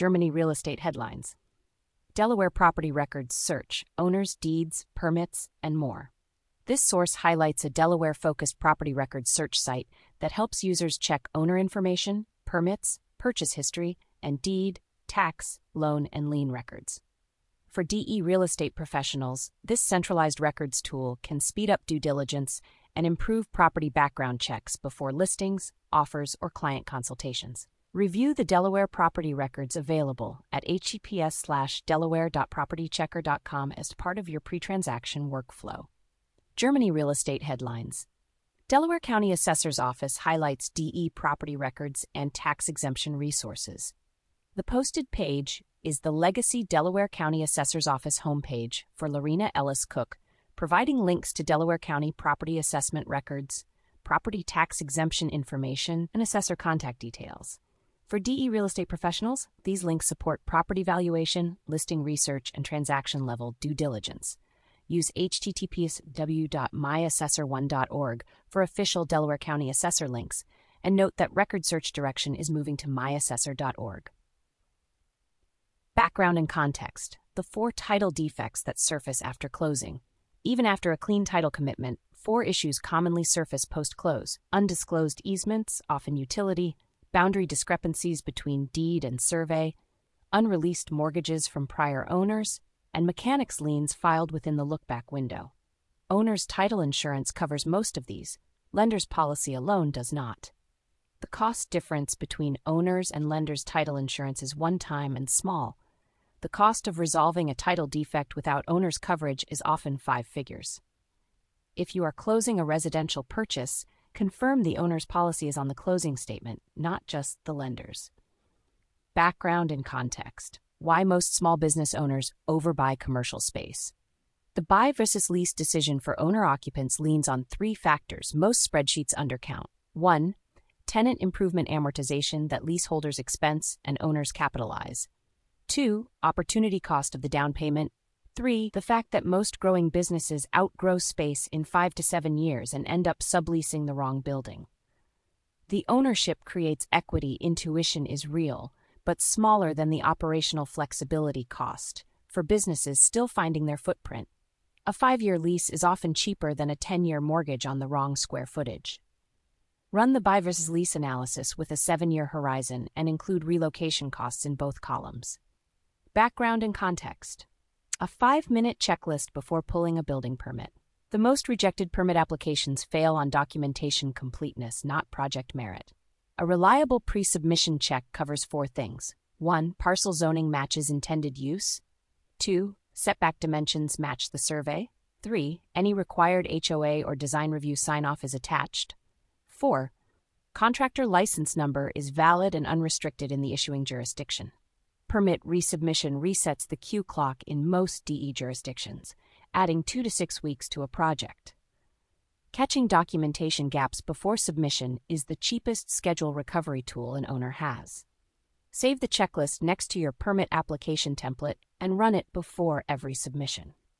Germany real estate headlines. Delaware property records search, owners, deeds, permits, and more. This source highlights a Delaware-focused property records search site that helps users check owner information, permits, purchase history, and deed, tax, loan, and lien records. For DE real estate professionals, this centralized records tool can speed up due diligence and improve property background checks before listings, offers, or client consultations. Review the Delaware property records available at https://delaware.propertychecker.com as part of your pre-transaction workflow. Germany real estate headlines. Delaware County Assessor's Office highlights DE property records and tax exemption resources. The posted page is the Legacy Delaware County Assessor's Office homepage for Lorena Ellis Cook, providing links to Delaware County property assessment records, property tax exemption information, and assessor contact details. For DE real estate professionals, these links support property valuation, listing research, and transaction-level due diligence. Use https://www.myassessor1.org for official Delaware County Assessor links, and note that record search direction is moving to myassessor.org. Background and context. The 4 title defects that surface after closing. Even after a clean title commitment, 4 issues commonly surface post-close: undisclosed easements, often utility, boundary discrepancies between deed and survey, unreleased mortgages from prior owners, and mechanics liens filed within the look-back window. Owner's title insurance covers most of these. Lender's policy alone does not. The cost difference between owner's and lender's title insurance is one-time and small. The cost of resolving a title defect without owner's coverage is often 5 figures. If you are closing a residential purchase, confirm the owner's policy is on the closing statement, not just the lender's. Background and context. Why most small business owners overbuy commercial space. The buy versus lease decision for owner-occupants leans on 3 factors most spreadsheets undercount. 1. Tenant improvement amortization that leaseholders expense and owners capitalize. 2. Opportunity cost of the down payment. 3. The fact that most growing businesses outgrow space in 5 to 7 years and end up subleasing the wrong building. The ownership creates equity intuition is real, but smaller than the operational flexibility cost, for businesses still finding their footprint. A 5-year lease is often cheaper than a 10-year mortgage on the wrong square footage. Run the buy versus lease analysis with a 7-year horizon and include relocation costs in both columns. Background and context. A 5-minute checklist before pulling a building permit. The most rejected permit applications fail on documentation completeness, not project merit. A reliable pre-submission check covers 4 things. 1. Parcel zoning matches intended use. 2. Setback dimensions match the survey. 3. Any required HOA or design review sign-off is attached. 4. Contractor license number is valid and unrestricted in the issuing jurisdiction. Permit resubmission resets the queue clock in most DE jurisdictions, adding 2 to 6 weeks to a project. Catching documentation gaps before submission is the cheapest schedule recovery tool an owner has. Save the checklist next to your permit application template and run it before every submission.